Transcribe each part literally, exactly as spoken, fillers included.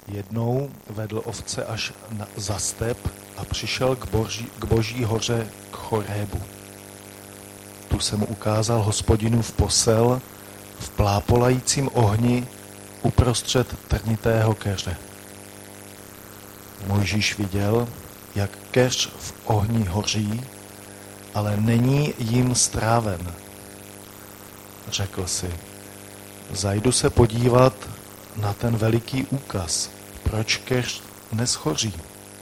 Jednou vedl ovce až na, za step a přišel k boží, k boží hoře k Chorébu. Tu se mu ukázal Hospodinův posel v plápolajícím ohni uprostřed trnitého keře. Mojžíš viděl, jak keř v ohni hoří, ale není jim stráven. Řekl si, zajdu se podívat na ten veliký úkaz, proč keř neschoří.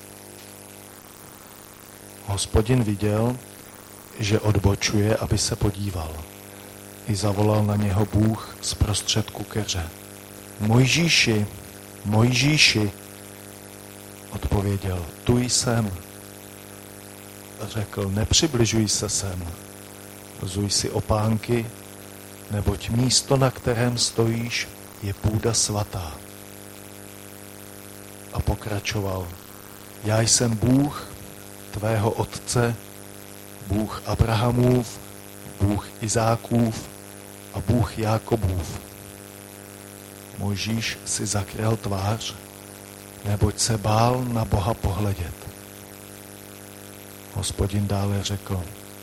Hospodin viděl, že odbočuje, aby se podíval. I zavolal na něho Bůh z prostředku keře. Mojžíši, Mojžíši, odpověděl, tu jsem. Řekl, nepřibližuj se sem, zuj si opánky, neboť místo, na kterém stojíš, je půda svatá. A pokračoval, já jsem Bůh tvého otce, Bůh Abrahamův, Bůh Izákův a Bůh Jákobův. Mojžíš si zakryl tvář, neboť se bál na Boha pohledět. Hospodin dále řekl,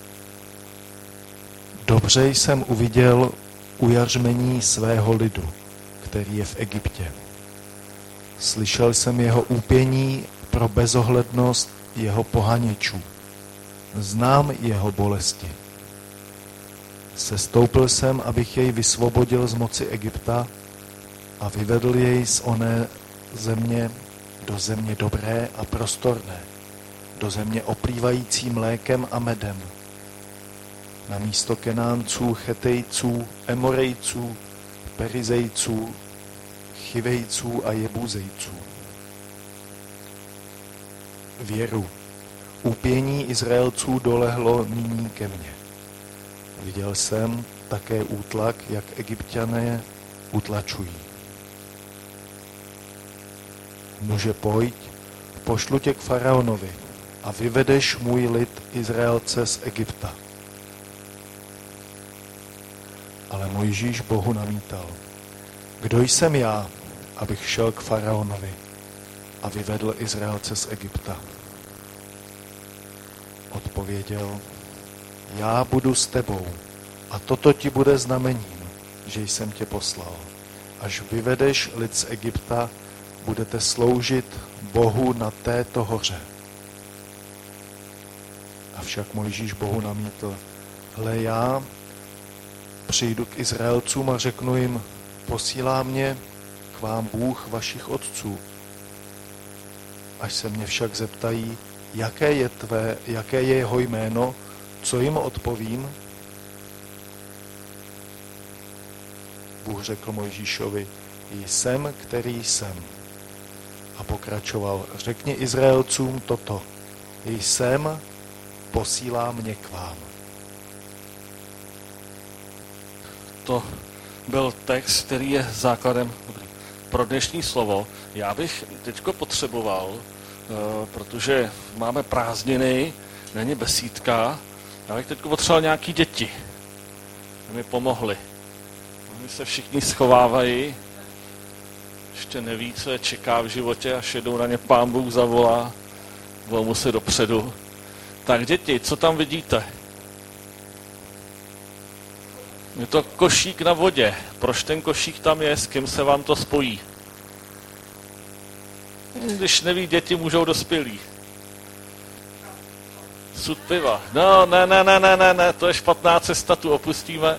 dobře jsem uviděl ujařmení svého lidu, který je v Egyptě. Slyšel jsem jeho úpění pro bezohlednost jeho pohaněčů. Znám jeho bolesti. Sestoupil jsem, abych jej vysvobodil z moci Egypta a vyvedl jej z oné země do země dobré a prostorné, do země oplývající mlékem a medem, na místo Kenánců, Chetejců, Emorejců, Perizejců, Chivejců a Jebuzejců. Věru, úpění Izraelců dolehlo nyní ke mně. Viděl jsem také útlak, jak Egypťané utlačují. Muže, pojď, pošlu tě k faraonovi a vyvedeš můj lid Izraelce z Egypta. Ale Mojžíš Bohu namítal. Kdo jsem já, abych šel k faraonovi a vyvedl Izraelce z Egypta? Odpověděl, já budu s tebou a toto ti bude znamením, že jsem tě poslal. Až vyvedeš lid z Egypta, budete sloužit Bohu na této hoře. Avšak Mojžíš Bohu namítl, hle, já přijdu k Izraelcům a řeknu jim, posílá mě k vám Bůh vašich otců. Až se mě však zeptají, jaké je tvé, jaké je jeho jméno, co jim odpovím? Bůh řekl Mojžíšovi, jsem, který jsem. A pokračoval, řekni Izraelcům toto, jsem, posílá mě k vám. To byl text, který je základem pro dnešní slovo. Já bych teďko potřeboval, protože máme prázdniny, není besídka, já bych teďko potřeboval nějaký děti, aby mi pomohli. Oni se všichni schovávají, ještě neví, co je čeká v životě, až jednou na ně Pán Bůh zavolá, volmu se dopředu. Tak děti, co tam vidíte? Je to košík na vodě. Proč ten košík tam je? S kým se vám to spojí? Když neví děti, můžou dospělí. Sud piva. No, ne, ne, ne, ne, ne, ne, to je špatná cesta, tu opustíme.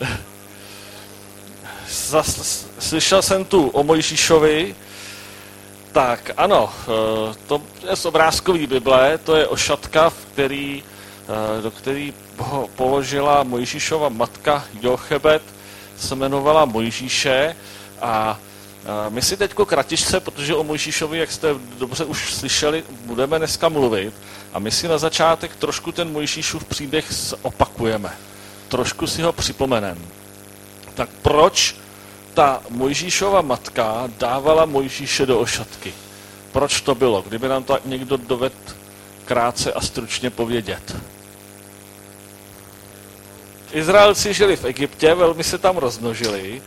Zas, slyšel jsem tu o Mojžíšovi. Tak, ano, to je z obrázkový Bible, to je ošatka, v který, do který položila Mojžíšova matka Jochebed, se jmenovala Mojžíše a my si teďko kratičce, protože o Mojžíšovi, jak jste dobře už slyšeli, budeme dneska mluvit a my si na začátek trošku ten Mojžíšův příběh opakujeme. Trošku si ho připomeneme. Tak proč ta Mojžíšova matka dávala Mojžíše do ošatky? Proč to bylo? Kdyby nám to někdo dovedl krátce a stručně povědět. Izraelci žili v Egyptě, velmi se tam rozmnožili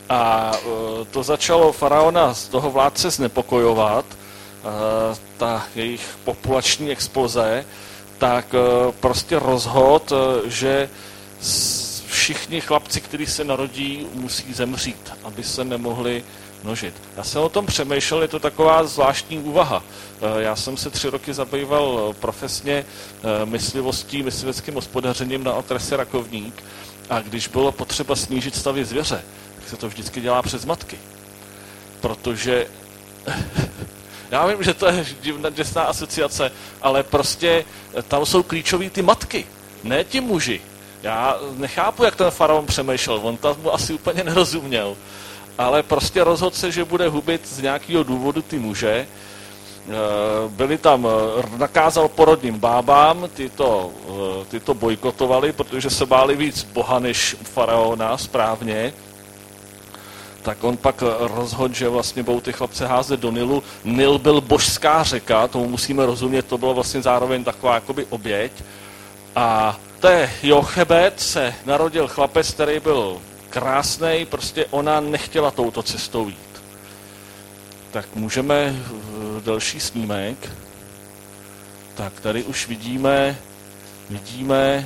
A to začalo faraona z toho vládce znepokojovat, ta jejich populační exploze, tak prostě rozhod, že všichni chlapci, kteří se narodí, musí zemřít, aby se nemohli množit. Já jsem o tom přemýšlel, je to taková zvláštní úvaha. Já jsem se tři roky zabýval profesně myslivostí, mysliveckým hospodařením na okrese Rakovník a když bylo potřeba snížit stavy zvěře, tak se to vždycky dělá přes matky. Protože já vím, že to je divná, děsná asociace, ale prostě tam jsou klíčový ty matky, ne ti muži. Já nechápu, jak ten faraon přemýšlel, on tam mu asi úplně nerozuměl, ale prostě rozhodl se, že bude hubit z nějakého důvodu ty muže. Byli tam, nakázal porodním bábám, ty to, ty to bojkotovali, protože se báli víc boha než faraona správně. Tak on pak rozhodl, že vlastně budou ty chlapce házet do Nilu. Nil byl božská řeka, tomu musíme rozumět, to bylo vlastně zároveň taková jakoby oběť. A té Jochebed se narodil chlapec, který byl krásnej, prostě ona nechtěla touto cestou jít. Tak můžeme další snímek. Tak tady už vidíme, vidíme,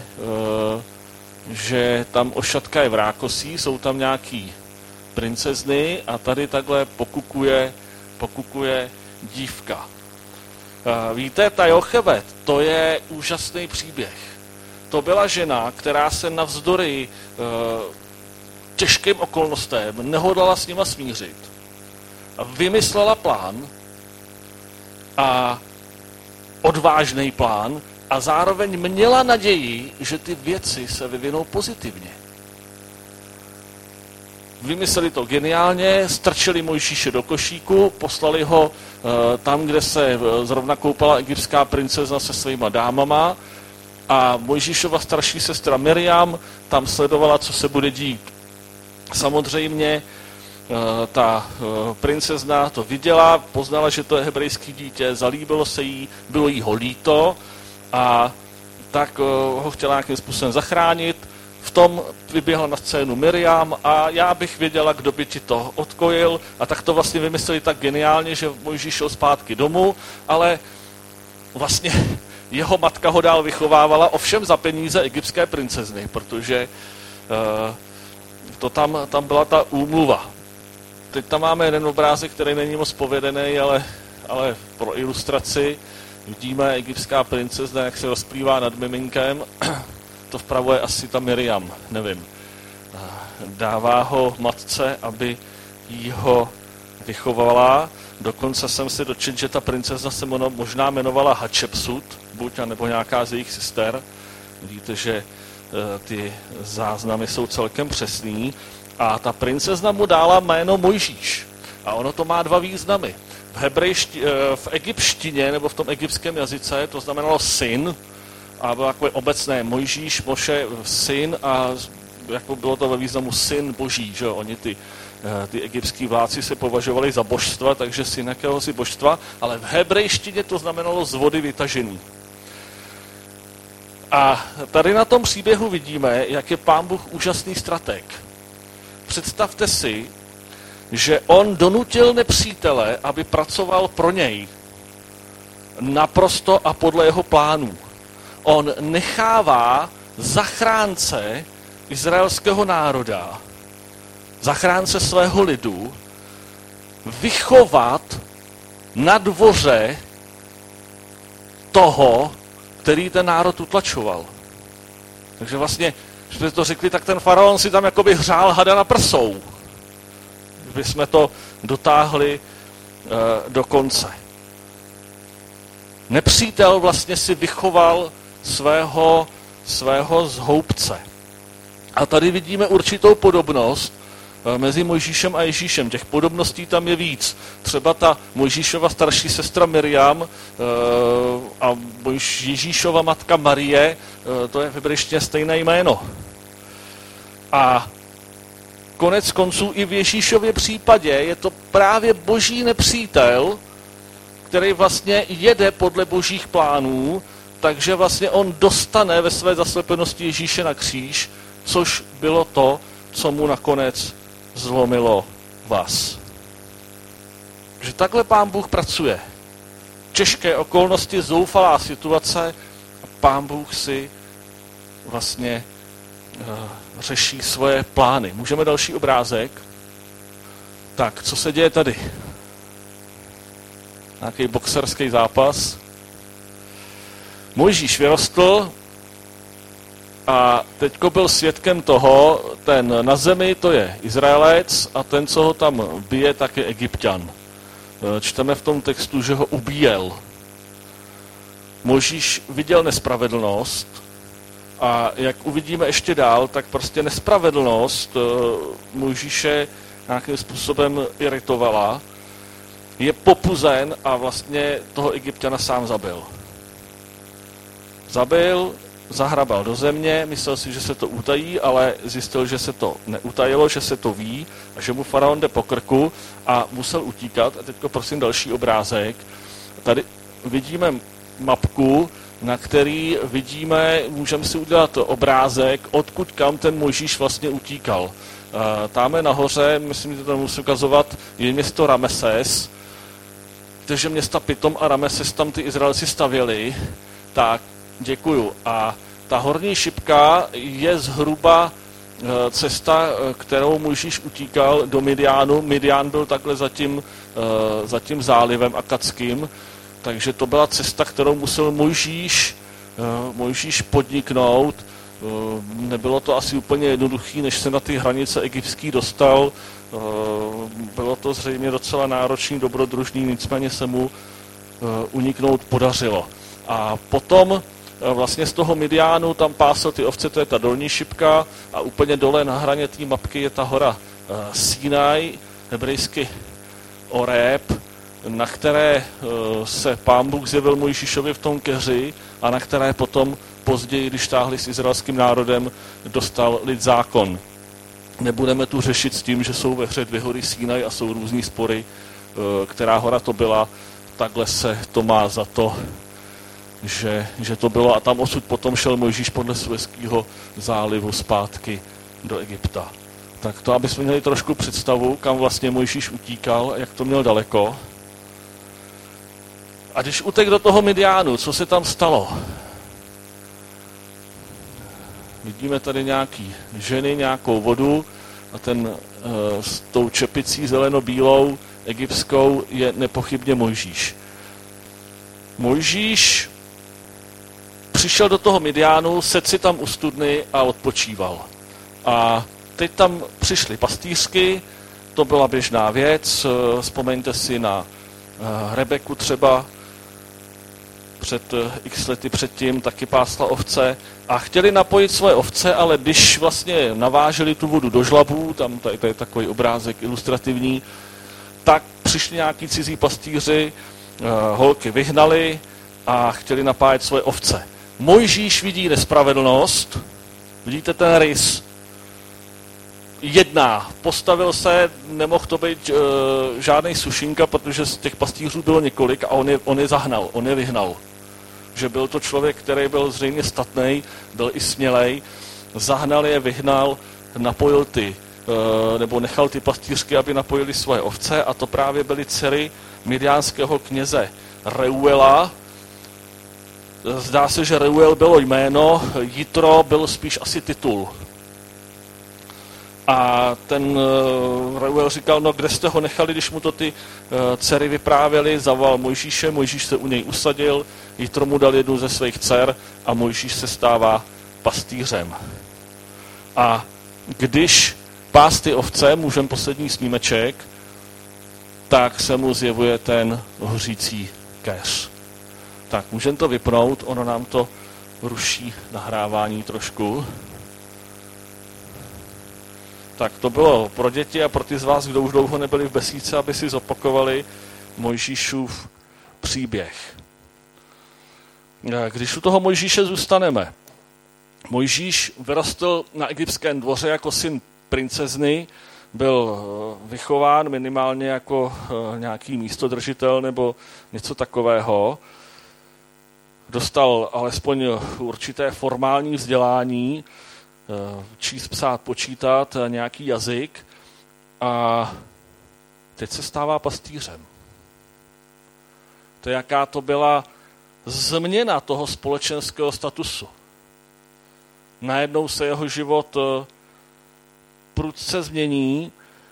že tam ošatka je v rákosí, jsou tam nějaký princezny a tady takhle pokukuje, pokukuje dívka. Víte, ta Jochebed, to je úžasný příběh. To byla žena, která se navzdory těžkým okolnostem nehodlala s nima smířit. A vymyslela plán a odvážný plán a zároveň měla naději, že ty věci se vyvinou pozitivně. Vymysleli to geniálně, strčili Mojžíše do košíku, poslali ho e, tam, kde se zrovna koupala egyptská princezna se svýma dámama a Mojžíšova starší sestra Miriam tam sledovala, co se bude dít. Samozřejmě e, ta e, princezna to viděla, poznala, že to je hebrejský dítě, zalíbilo se jí, bylo jí ho líto a tak e, ho chtěla nějakým způsobem zachránit. V tom vyběhla na scénu Miriam a já bych věděla, kdo by ti to odkojil a tak to vlastně vymysleli tak geniálně, že Mojžíš šel zpátky domů, ale vlastně jeho matka ho dál vychovávala, ovšem za peníze egyptské princezny, protože uh, to tam, tam byla ta úmluva. Teď tam máme jeden obrázek, který není moc povedený, ale, ale pro ilustraci vidíme egyptská princezna, jak se rozplývá nad miminkem. To vpravo je asi ta Miriam, nevím. Dává ho matce, aby jí ho vychovala. Dokonce jsem si dočetl, že ta princezna se možná jmenovala Hatšepsut, buď a nebo nějaká z jejich sester. Vidíte, že ty záznamy jsou celkem přesný. A ta princezna mu dala jméno Mojžíš. A ono to má dva významy. V, hebrejšti, v egyptštině nebo v tom egyptském jazyce to znamenalo syn, a bylo takové obecné Mojžíš, Moše, syn a jako bylo to ve významu syn boží, že oni ty, ty egyptský vládci se považovali za božstva, takže syn jakéhosi božstva, ale v hebrejštině to znamenalo z vody vytažený. A tady na tom příběhu vidíme, jak je Pán Bůh úžasný stratég. Představte si, že on donutil nepřítele, aby pracoval pro něj naprosto a podle jeho plánů. On nechává zachránce izraelského národa, zachránce svého lidu, vychovat na dvoře toho, který ten národ utlačoval. Takže vlastně, když jsme to řekli, tak ten faraon si tam jakoby hřál hada na prsou. Kdyby jsme to dotáhli e, do konce. Nepřítel vlastně si vychoval svého, svého zhoubce. A tady vidíme určitou podobnost mezi Mojžíšem a Ježíšem. Těch podobností tam je víc. Třeba ta Mojžíšova starší sestra Miriam a Ježíšova matka Marie, to je v hebrejštině stejné jméno. A konec konců i v Ježíšově případě je to právě boží nepřítel, který vlastně jede podle božích plánů, takže vlastně on dostane ve své zaslepenosti Ježíše na kříž, což bylo to, co mu nakonec zlomilo vás. Že takhle Pán Bůh pracuje. Těžké okolnosti, zoufalá situace a Pán Bůh si vlastně uh, řeší svoje plány. Můžeme další obrázek? Tak, co se děje tady? Nějaký boxerský zápas. Mojžíš vyrostl a teďko byl svědkem toho, ten na zemi to je Izraelec a ten, co ho tam bije, tak je Egypťan. Čteme v tom textu, že ho ubíjel. Mojžíš viděl nespravedlnost a jak uvidíme ještě dál, tak prostě nespravedlnost Mojžíše nějakým způsobem iritovala. Je popuzen a vlastně toho Egypťana sám zabil. Zabil, zahrabal do země, myslel si, že se to utají, ale zjistil, že se to neutajilo, že se to ví a že mu faraon jde po krku a musel utíkat. A teďko prosím další obrázek. Tady vidíme mapku, na který vidíme, můžeme si udělat obrázek, odkud kam ten Mojžíš vlastně utíkal. Táme nahoře, myslím, že to musím ukazovat, je město Rameses, takže města Pitom a Rameses tam ty Izraelci stavěli. Tak, děkuju. A ta horní šipka je zhruba cesta, kterou Mojžíš utíkal do Midianu. Midian byl takhle za tím, za tím zálivem akadským, takže to byla cesta, kterou musel Mojžíš, Mojžíš podniknout. Nebylo to asi úplně jednoduché, než se na ty hranice egyptský dostal. Bylo to zřejmě docela náročný, dobrodružný, nicméně se mu uniknout podařilo. A potom vlastně z toho Midianu tam pásl ty ovce, to je ta dolní šipka a úplně dole na hraně té mapky je ta hora Sinaj, hebrejsky Oreb, na které se Pán Bůh zjevil Mojžíšovi v tom keři a na které potom později, když táhli s izraelským národem, dostal lid zákon. Nebudeme tu řešit s tím, že jsou ve hře dvě hory Sinaj a jsou různý spory, která hora to byla. Takhle se to má za to, že, že to bylo. A tam osud potom šel Mojžíš podle Suezského zálivu zpátky do Egypta. Tak to, aby jsme měli trošku představu, kam vlastně Mojžíš utíkal, jak to měl daleko. A když utek do toho Midianu, co se tam stalo? Vidíme tady nějaký ženy, nějakou vodu a ten e, s tou čepicí zeleno-bílou egyptskou je nepochybně Mojžíš. Mojžíš přišel do toho Midianu, sedl si tam u studny a odpočíval. A teď tam přišly pastýřky, to byla běžná věc, vzpomeňte si na Rebeku třeba, před x lety předtím taky pásla ovce a chtěli napojit svoje ovce, ale když vlastně naváželi tu vodu do žlabů, tam tady, tady je takový obrázek ilustrativní, tak přišli nějaký cizí pastýři, holky vyhnali a chtěli napájet svoje ovce. Mojžíš vidí nespravedlnost, vidíte ten rys, jedná, postavil se, nemohl to být uh, žádnej sušinka, protože z těch pastýřů bylo několik a on je, on je zahnal, on je vyhnal. Že byl to člověk, který byl zřejmě statnej, byl i smělej, zahnal je, vyhnal, napojil ty, uh, nebo nechal ty pastýřky, aby napojili svoje ovce a to právě byly dcery midiánského kněze Reuela. Zdá se, že Reuel bylo jméno, Jitro byl spíš asi titul. A ten uh, Reuel říkal, no kde jste ho nechali, když mu to ty uh, dcery vyprávěli, zavolal Mojžíše, Mojžíš se u něj usadil, Jitro mu dal jednu ze svých dcer a Mojžíš se stává pastýřem. A když pás ty ovce, můžeme poslední snímeček, tak se mu zjevuje ten hořící keř. Tak, můžeme to vypnout, ono nám to ruší nahrávání trošku. Tak to bylo pro děti a pro ty z vás, kdo už dlouho nebyli v Besídce, aby si zopakovali Mojžíšův příběh. Když u toho Mojžíše zůstaneme. Mojžíš vyrostl na egyptském dvoře jako syn princezny, byl vychován minimálně jako nějaký místodržitel nebo něco takového. Dostal alespoň určité formální vzdělání, číst, psát, počítat, nějaký jazyk A teď se stává pastýřem. To je, jaká to byla změna toho společenského statusu. Najednou se jeho život prudce změní.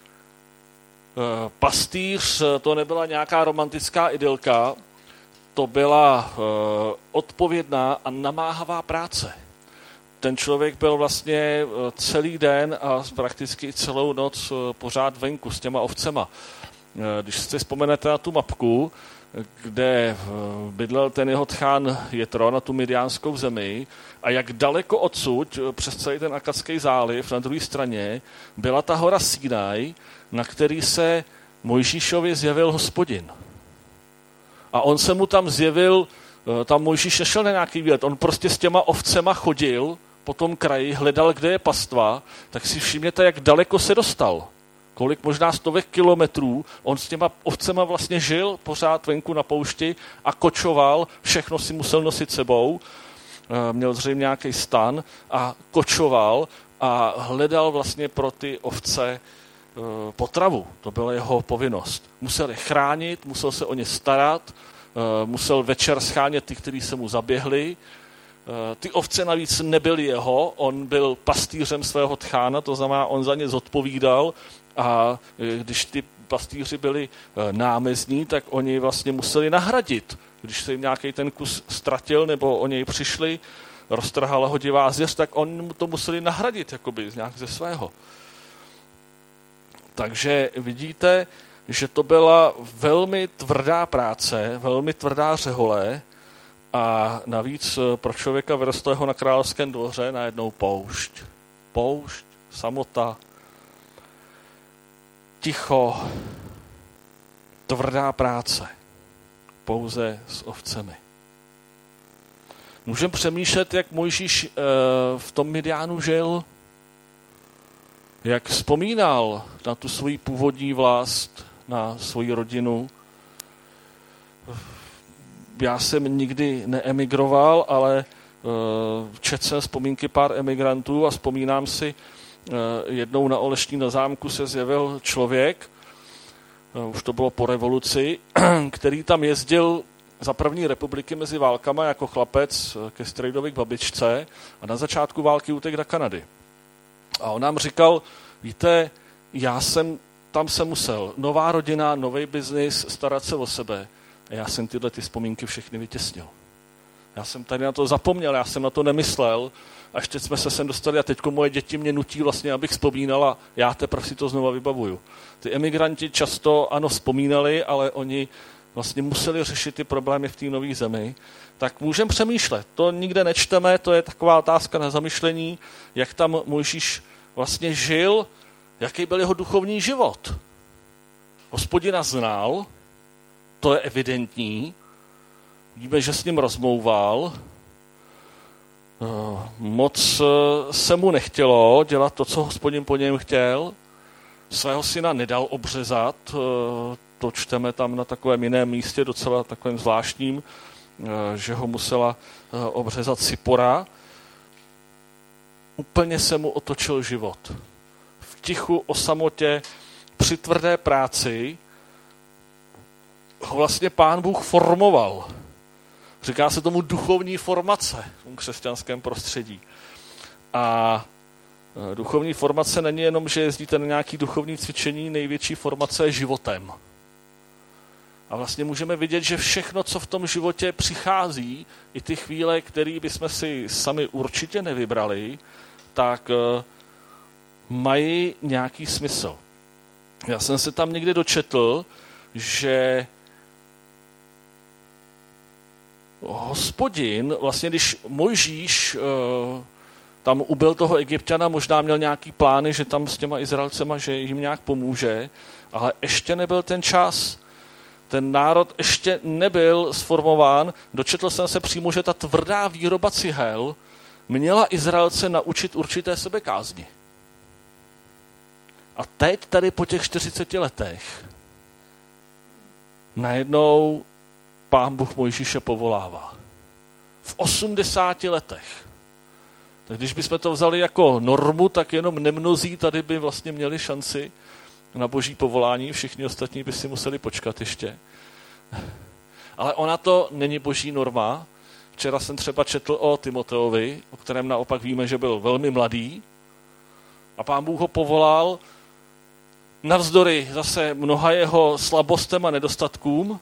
Pastýř to nebyla nějaká romantická idylka, to byla odpovědná a namáhavá práce. Ten člověk byl vlastně celý den a prakticky celou noc pořád venku s těma ovcema. Když si vzpomenete na tu mapku, kde bydlel ten jeho tchán Jetro na tu midiánskou zemi a jak daleko odsud přes celý ten Akadský záliv na druhé straně byla ta hora Sinaj, na který se Mojžíšovi zjevil Hospodin. A on se mu tam zjevil, tam Mojžíš nešel na nějaký výlet, on prostě s těma ovcema chodil po tom kraji, hledal, kde je pastva, tak si všimněte, jak daleko se dostal. Kolik možná stovek kilometrů, on s těma ovcema vlastně žil pořád venku na poušti a kočoval, všechno si musel nosit sebou, měl zřejmě nějaký stan a kočoval a hledal vlastně pro ty ovce potravu. To byla jeho povinnost. Musel je chránit, musel se o ně starat, musel večer schánět ty, kteří se mu zaběhli. Ty ovce navíc nebyly jeho, on byl pastýřem svého tchána, to znamená, on za ně zodpovídal a když ty pastýři byli námezní, tak oni vlastně museli nahradit. Když se jim nějaký ten kus ztratil nebo o něj přišli, roztrhala ho divá zvěř, tak oni mu to museli nahradit jakoby nějak ze svého. Takže vidíte, že to byla velmi tvrdá práce, velmi tvrdá řehole a navíc pro člověka vyrostlého na královském dvoře najednou poušť. Poušť, samota, ticho, tvrdá práce, pouze s ovcemi. Můžeme přemýšlet, jak Mojžíš v tom Midiánu žil, jak vzpomínal na tu svoji původní vlast, na svoji rodinu. Já jsem nikdy neemigroval, ale četl jsem vzpomínky pár emigrantů a vzpomínám si, jednou na Olešní na zámku se zjevil člověk, už to bylo po revoluci, který tam jezdil za první republiky mezi válkama jako chlapec ke strejdovi k babičce a na začátku války utekl do Kanady. A on nám říkal, víte, já jsem, tam jsem musel, nová rodina, nový biznis, starat se o sebe. A já jsem tyhle ty vzpomínky všechny vytěsnil. Já jsem tady na to zapomněl, já jsem na to nemyslel, až teď jsme se sem dostali a teďko moje děti mě nutí vlastně, abych vzpomínal a já teprve si to znova vybavuju. Ty emigranti často, ano, vzpomínali, ale oni vlastně museli řešit ty problémy v té nové zemi, tak můžeme přemýšlet. To nikde nečteme, to je taková otázka na zamyšlení, jak tam Mojžíš vlastně žil, jaký byl jeho duchovní život. Hospodina znal, to je evidentní, víme, že s ním rozmlouval, moc se mu nechtělo dělat to, co Hospodin po něm chtěl, svého syna nedal obřezat, to čteme tam na takovém jiném místě, docela takovém zvláštním, že ho musela obřezat Sipora. Úplně se mu otočil život. V tichu, o samotě, při tvrdé práci ho vlastně Pán Bůh formoval. Říká se tomu duchovní formace v křesťanském prostředí. A duchovní formace není jenom, že jezdíte na nějaké duchovní cvičení, největší formace je životem. A vlastně můžeme vidět, že všechno, co v tom životě přichází, i ty chvíle, které bychom si sami určitě nevybrali, tak mají nějaký smysl. Já jsem se tam někde dočetl, že Hospodin, vlastně když Mojžíš tam ubil toho Egypťana, možná měl nějaký plány, že tam s těma Izraelcema, že jim nějak pomůže, ale ještě nebyl ten čas. Ten národ ještě nebyl sformován. Dočetl jsem se přímo, že ta tvrdá výroba cihel měla Izraelce naučit určité sebekázni. A teď tady po těch čtyřiceti letech najednou Pán Bůh Mojžíše povolává. V osmdesáti letech. Tak když bychom to vzali jako normu, tak jenom nemnozí tady by vlastně měli šanci na boží povolání, všichni ostatní by si museli počkat ještě. Ale ona to není boží norma. Včera jsem třeba četl o Timoteovi, o kterém naopak víme, že byl velmi mladý. A Pán Bůh ho povolal navzdory zase mnoha jeho slabostem a nedostatkům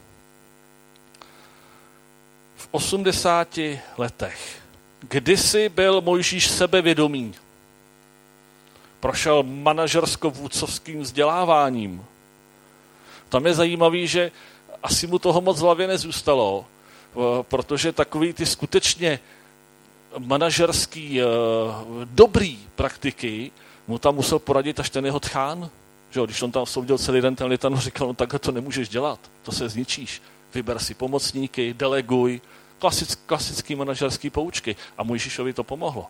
v osmdesáti letech. Kdysi byl Mojžíš sebevědomý. Prošel manažersko-vůdcovským vzděláváním. Tam je zajímavý, že asi mu toho moc v hlavě nezůstalo, protože takový ty skutečně manažerský dobrý praktiky mu tam musel poradit až ten jeho tchán. Že jo, když on tam soudil celý den, ten Litanov říkal, no takhle to nemůžeš dělat, to se zničíš. Vyber si pomocníky, deleguj, klasick, klasický manažerský poučky. A Mojžíšovi to pomohlo.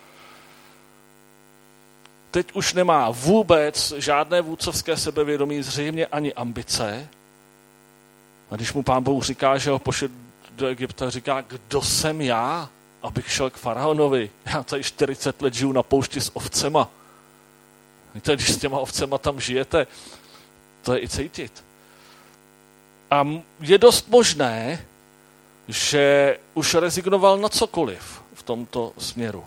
Teď už nemá vůbec žádné vůdcovské sebevědomí, zřejmě ani ambice. A když mu Pán Bůh říká, že ho pošle do Egypta, říká, kdo jsem já, abych šel k faraonovi. Já tady čtyřicet let žiju na poušti s ovcema. Víte, když s těma ovcema tam žijete, to je i cítit. A je dost možné, že už rezignoval na cokoliv v tomto směru.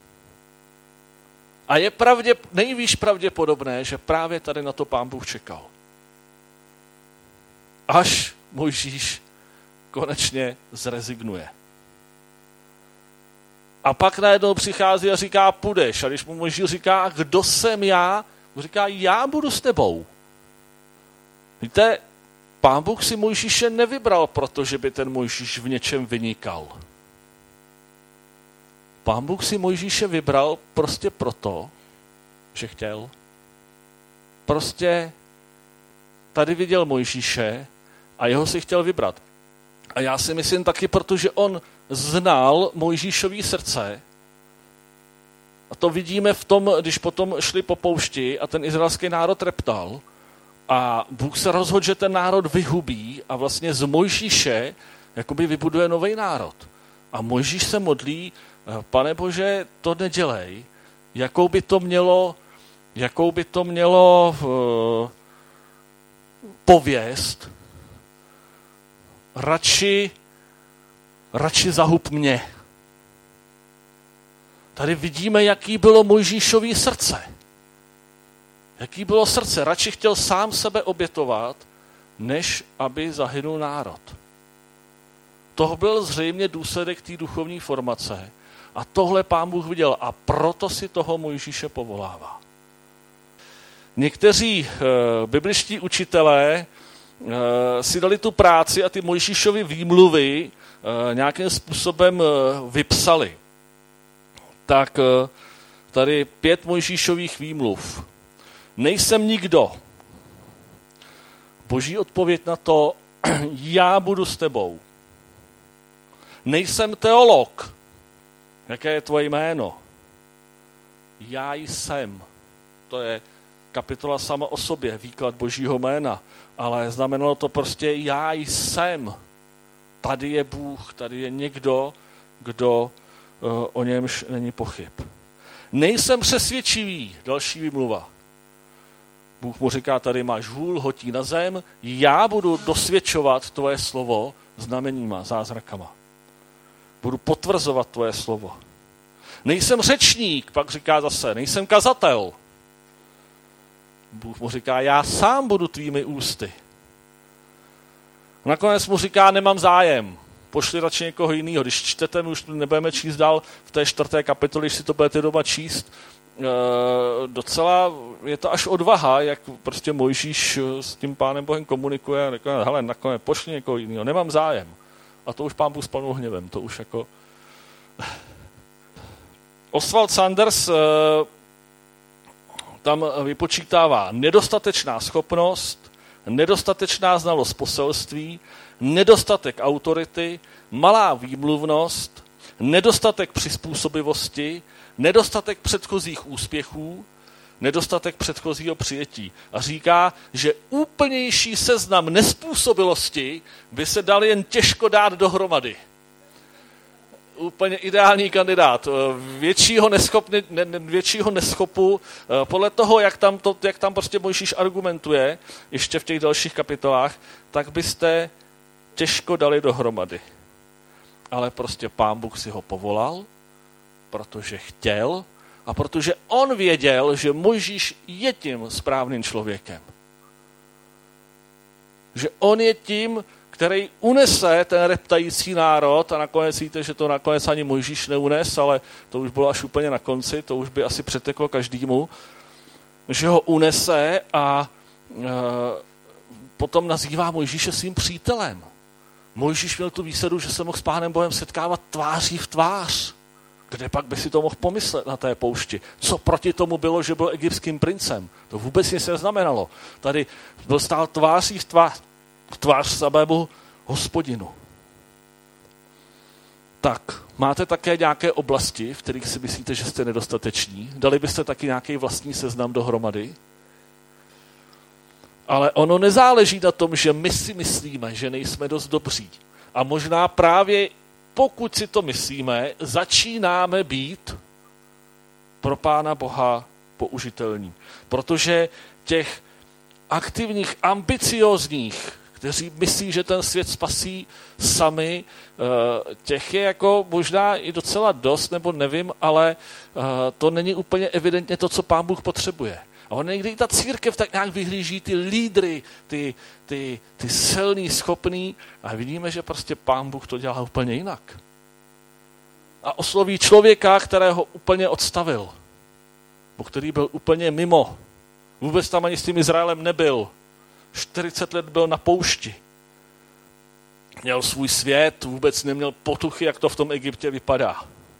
A je pravdě, nejvíc pravděpodobné, že právě tady na to Pán Bůh čekal. Až Mojžíš konečně zrezignuje. A pak najednou přichází a říká, půjdeš. A když mu Mojžíš říká, kdo jsem já, mu říká, já budu s tebou. Víte, Pán Bůh si Mojžíše nevybral, protože by ten Mojžíš v něčem vynikal. Pán Bůh si Mojžíše vybral prostě proto, že chtěl. Prostě tady viděl Mojžíše a jeho si chtěl vybrat. A já si myslím taky, protože on znal Mojžíšový srdce. A to vidíme v tom, když potom šli po poušti a ten izraelský národ reptal. A Bůh se rozhodl, že ten národ vyhubí a vlastně z Mojžíše jakoby vybuduje nový národ. A Mojžíš se modlí, Pane Bože, to nedělej. Jakou by to mělo, jakou by to mělo uh, pověst, radši, radši zahub mě. Tady vidíme, jaký bylo Mojžíšový srdce. Jaký bylo srdce. Radši chtěl sám sebe obětovat, než aby zahynul národ. To byl zřejmě důsledek té duchovní formace. A tohle Pán Bůh viděl a proto si toho Mojžíše povolává. Někteří e, bibličtí učitelé e, si dali tu práci a ty Mojžíšovy výmluvy e, nějakým způsobem e, vypsali. Tak e, tady pět Mojžíšových výmluv. Nejsem nikdo. Boží odpověď na to, já budu s tebou. Nejsem teolog. Jaké je tvoje jméno? Já jsem. To je kapitola sama o sobě, výklad Božího jména. Ale znamenalo to prostě já jsem. Tady je Bůh, tady je někdo, kdo uh, o němž není pochyb. Nejsem přesvědčivý. Další výmluva. Bůh mu říká, tady máš hůl, hotí na zem, já budu dosvědčovat tvoje slovo znameníma, zázrakama. Budu potvrzovat tvoje slovo. Nejsem řečník, pak říká zase, nejsem kazatel. Bůh mu říká, já sám budu tvými ústy. Nakonec mu říká, nemám zájem, pošli radši někoho jiného. Když čtete, my už nebudeme číst dál v té čtvrté kapitole, když si to budete doma číst, e, docela je to až odvaha, jak prostě Mojžíš s tím Pánem Bohem komunikuje a říká, hele, nakonec pošli někoho jiného, nemám zájem. A to už Pán Bůh spalnul hněvem, to už jako... Oswald Sanders e, tam vypočítává nedostatečná schopnost, nedostatečná znalost poselství, nedostatek autority, malá výmluvnost, nedostatek přizpůsobivosti, nedostatek předchozích úspěchů, nedostatek předchozího přijetí. A říká, že úplnější seznam nezpůsobilosti by se dal jen těžko dát dohromady. úplně ideální kandidát. Většího, neschopny, ne, většího neschopu, podle toho, jak tam, to, jak tam prostě Mojžíš argumentuje, ještě v těch dalších kapitolách, tak byste těžko dali dohromady. Ale prostě Pán Bůh si ho povolal, protože chtěl a protože on věděl, že Mojžíš je tím správným člověkem. Že on je tím, který unese ten reptající národ a nakonec víte, že to nakonec ani Mojžíš neunes, ale to už bylo až úplně na konci, to už by asi přeteklo každému, že ho unese a e, potom nazývá Mojžíše svým přítelem. Mojžíš měl tu výsadu, že se mohl s Pánem Bohem setkávat tváří v tvář. Kde pak by si to mohl pomyslet na té poušti? Co proti tomu bylo, že byl egyptským princem? To vůbec nic neznamenalo. Tady byl stál tváří v tvář, v tvář samému Hospodinu. Tak, máte také nějaké oblasti, v kterých si myslíte, že jste nedostateční? Dali byste taky nějaký vlastní seznam dohromady? Ale ono nezáleží na tom, že my si myslíme, že nejsme dost dobří. A možná právě pokud si to myslíme, začínáme být pro Pána Boha použitelní. Protože těch aktivních, ambiciózních, kteří myslí, že ten svět spasí sami, těch je jako možná i docela dost, nebo nevím, ale to není úplně evidentně to, co Pán Bůh potřebuje. A on někdy i ta církev tak nějak vyhlíží ty lídry, ty, ty, ty silný, schopný a vidíme, že prostě Pán Bůh to dělá úplně jinak. A osloví člověka, kterého úplně odstavil. Bo který byl úplně mimo. Vůbec tam ani s tím Izraelem nebyl. čtyřicet let byl na poušti. Měl svůj svět, vůbec neměl potuchy, jak to v tom Egyptě vypadá.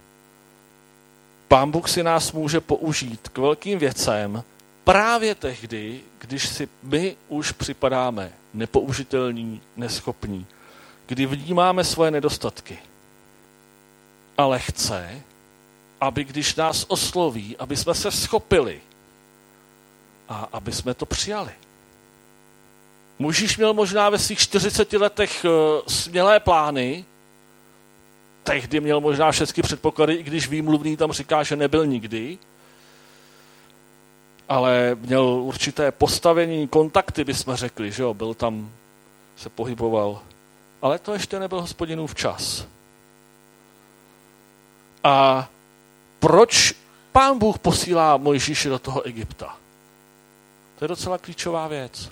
Pán Bůh si nás může použít k velkým věcem, právě tehdy, když si my už připadáme nepoužitelní, neschopní, kdy vnímáme svoje nedostatky. Ale chce, aby když nás osloví, aby jsme se schopili a aby jsme to přijali. Mojžíš měl možná ve svých čtyřiceti letech smělé plány, tehdy měl možná všechny předpoklady, i když výmluvný tam říká, že nebyl nikdy, ale měl určité postavení, kontakty, bychom řekli, že jo, byl tam, se pohyboval. Ale to ještě nebyl Hospodinův čas. A proč Pán Bůh posílá Mojžíše do toho Egypta? To je docela klíčová věc.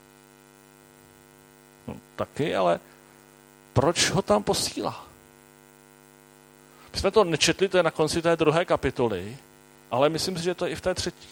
No, taky, ale proč ho tam posílá? My jsme to nečetli, to je na konci té druhé kapitoly, ale myslím si, že to je i v té třetí.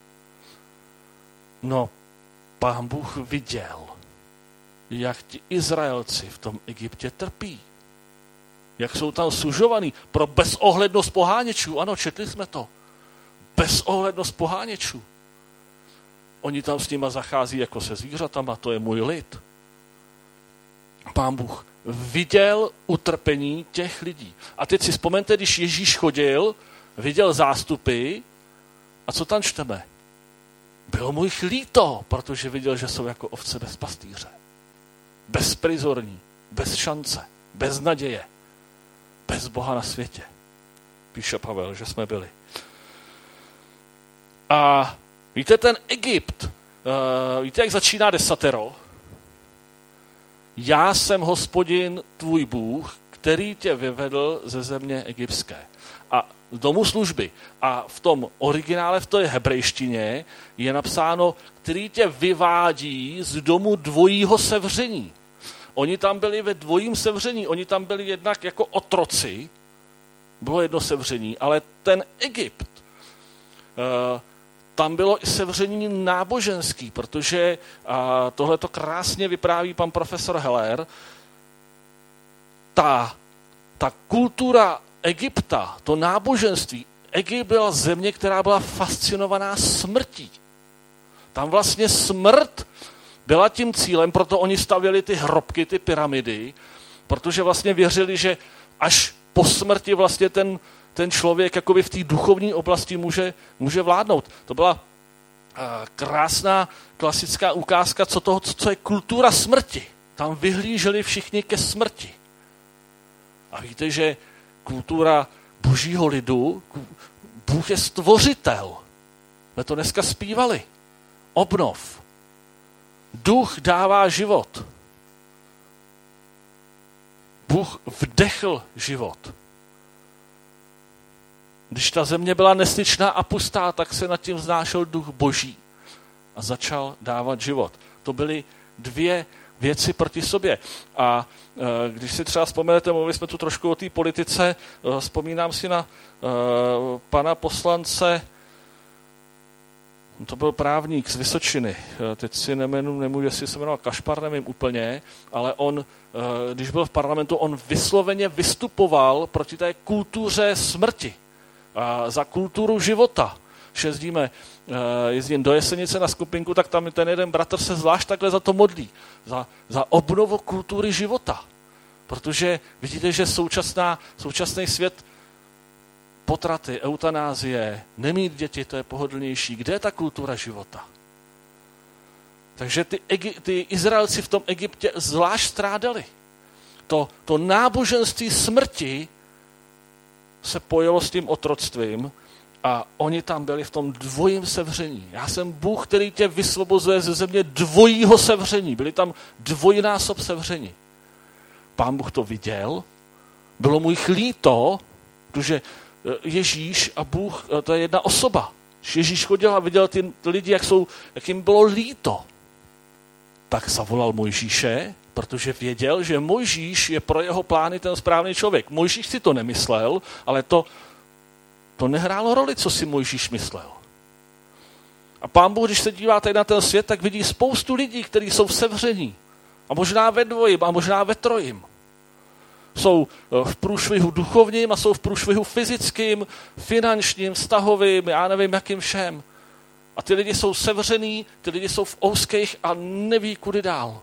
No, Pán Bůh viděl, jak ti Izraelci v tom Egyptě trpí. Jak jsou tam sužovaní pro bezohlednost poháněčů. Ano, četli jsme to. Bezohlednost poháněčů. Oni tam s nima zachází jako se zvířatama, to je můj lid. Pán Bůh viděl utrpení těch lidí. A teď si vzpomeňte, když Ježíš chodil, viděl zástupy a co tam čteme? Bylo mu jich líto, protože viděl, že jsou jako ovce bez pastýře. Bezprizorní, bez šance, bez naděje, bez Boha na světě. Píše Pavel, že jsme byli. A víte, ten Egypt, uh, víte, jak začíná desatero? Já jsem Hospodin tvůj Bůh, který tě vyvedl ze země egyptské. A z domu služby. A v tom originále, v té hebrejštině, je napsáno, který tě vyvádí z domu dvojího sevření. Oni tam byli ve dvojím sevření, oni tam byli jednak jako otroci, bylo jedno sevření, ale ten Egypt, uh, tam bylo i sevření náboženský, protože tohle to krásně vypráví pan profesor Heller. Ta, ta kultura Egypta, to náboženství, Egypt byla země, která byla fascinovaná smrtí. Tam vlastně smrt byla tím cílem, proto oni stavěli ty hrobky, ty pyramidy, protože vlastně věřili, že až po smrti vlastně ten ten člověk jakoby v té duchovní oblasti může, může vládnout. To byla uh, krásná klasická ukázka, co, toho, co je kultura smrti. Tam vyhlíželi všichni ke smrti. A víte, že kultura božího lidu, Bůh je stvořitel. My to dneska zpívali. Obnov. Duch dává život. Bůh vdechl život. Když ta země byla nestyčná a pustá, tak se nad tím vznášel duch boží a začal dávat život. To byly dvě věci proti sobě. A e, když si třeba vzpomenete, mluvili jsme tu trošku o té politice, e, vzpomínám si na e, pana poslance, to byl právník z Vysočiny, e, teď si nemenu, nemůžu, jestli se jmenoval Kašpar, nevím úplně, ale on, e, když byl v parlamentu, on vysloveně vystupoval proti té kultuře smrti, a za kulturu života. Jezdíme, jezdím do Jesenice na skupinku, tak tam ten jeden bratr se zvlášť takhle za to modlí. Za, za obnovu kultury života. Protože vidíte, že současná, současný svět potraty, eutanázie, nemít děti, to je pohodlnější. Kde je ta kultura života? Takže ty, ty Izraelci v tom Egyptě zvlášť strádali. To, to náboženství smrti se pojelo s tím otroctvím a oni tam byli v tom dvojím sevření. Já jsem Bůh, který tě vysvobozuje ze země dvojího sevření. Byli tam dvojnásob sevření. Pán Bůh to viděl, bylo mu jich líto, protože Ježíš a Bůh, to je jedna osoba. Ježíš chodil a viděl ty lidi, jak, jsou, jak jim bylo líto. Tak zavolal Mojžíše, protože věděl, že Mojžíš je pro jeho plány ten správný člověk. Mojžíš si to nemyslel, ale to, to nehrálo roli, co si Mojžíš myslel. A Pán Bůh, když se dívá tady na ten svět, tak vidí spoustu lidí, kteří jsou v sevření. A možná ve dvojím, a možná ve trojím. Jsou v průšvihu duchovním a jsou v průšvihu fyzickým, finančním, vztahovým, já nevím jakým všem. A ty lidi jsou sevřený, ty lidi jsou v ouských a neví, kudy dál.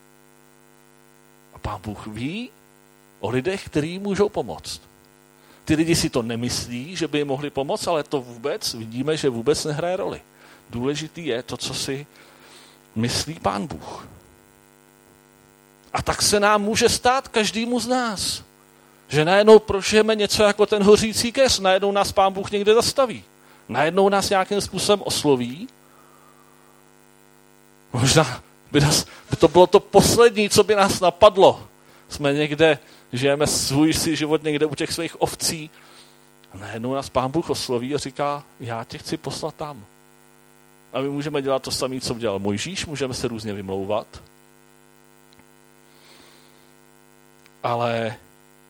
A Pán Bůh ví o lidech, kteří můžou pomoct. Ty lidi si to nemyslí, že by jim mohli pomoct, ale to vůbec, vidíme, že vůbec nehraje roli. Důležitý je to, co si myslí Pán Bůh. A tak se nám může stát každému z nás, že najednou prožijeme něco jako ten hořící keř, najednou nás Pán Bůh někde zastaví. Najednou nás nějakým způsobem osloví. Možná by, nás, by to bylo to poslední, co by nás napadlo. Jsme někde, žijeme svůj si život někde u těch svých ovcí. A najednou nás Pán Bůh osloví a říká, já tě chci poslat tam. A my můžeme dělat to samé, co dělal Mojžíš, můžeme se různě vymlouvat. Ale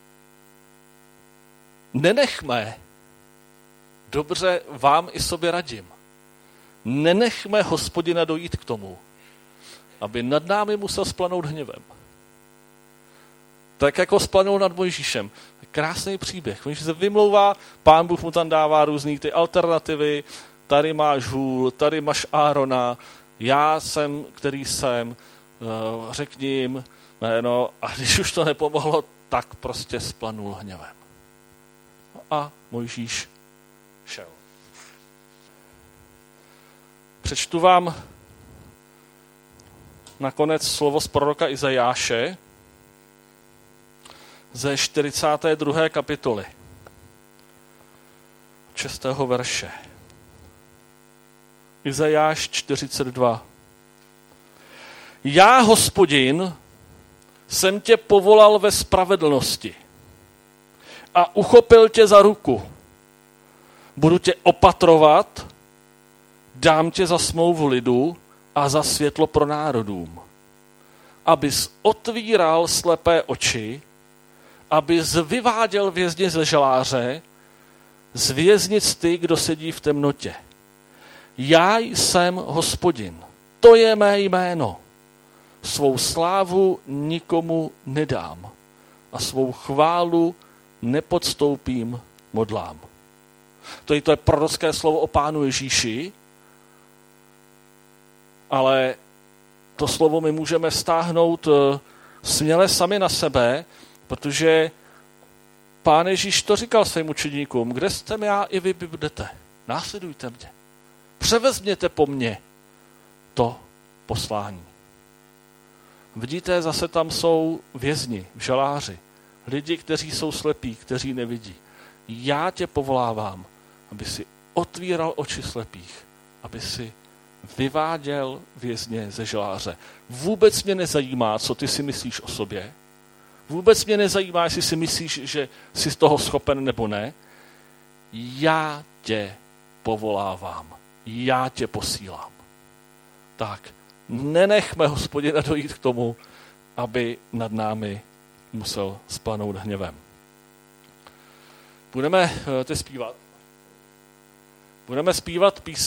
nenechme, dobře vám i sobě radím, nenechme Hospodina dojít k tomu, aby nad námi musel splanout hněvem. Tak jako splanul nad Mojžíšem. Krásný příběh. Mojžíš se vymlouvá, Pán Bůh mu tam dává různý ty alternativy, tady máš hůl, tady máš Árona, já jsem, který jsem, řekni jim, no, a když už to nepomohlo, tak prostě splanul hněvem. A Mojžíš šel. Přečtu vám nakonec slovo z proroka Izajáše ze čtyřicáté druhé kapitoly, šestého verše. Izajáš čtyřicet dva. Já, Hospodin, jsem tě povolal ve spravedlnosti a uchopil tě za ruku. Budu tě opatrovat, dám tě za smlouvu lidu a za světlo pro národům. Abys otvíral slepé oči, abys vyváděl vězně ze žaláře, z věznic ty, kdo sedí v temnotě. Já jsem Hospodin, to je mé jméno. Svou slávu nikomu nedám a svou chválu nepodstoupím modlám. To je, to je prorocké slovo o Pánu Ježíši, ale to slovo my můžeme stáhnout směle sami na sebe, protože Pán Ježíš to říkal svým učeníkům, kde jste já i vy budete, následujte mě, převezměte po mně to poslání. Vidíte, zase tam jsou vězni, žaláři. lidi, kteří jsou slepí, kteří nevidí. Já tě povolávám, aby si otvíral oči slepých, aby si vyváděl vězně ze žaláře. Vůbec mě nezajímá, co ty si myslíš o sobě. Vůbec mě nezajímá, jestli si myslíš, že jsi z toho schopen nebo ne. Já tě povolávám. Já tě posílám. Tak, nenechme Hospodina dojít k tomu, aby nad námi musel spanout hněvem. Budeme teď zpívat. Budeme zpívat píseň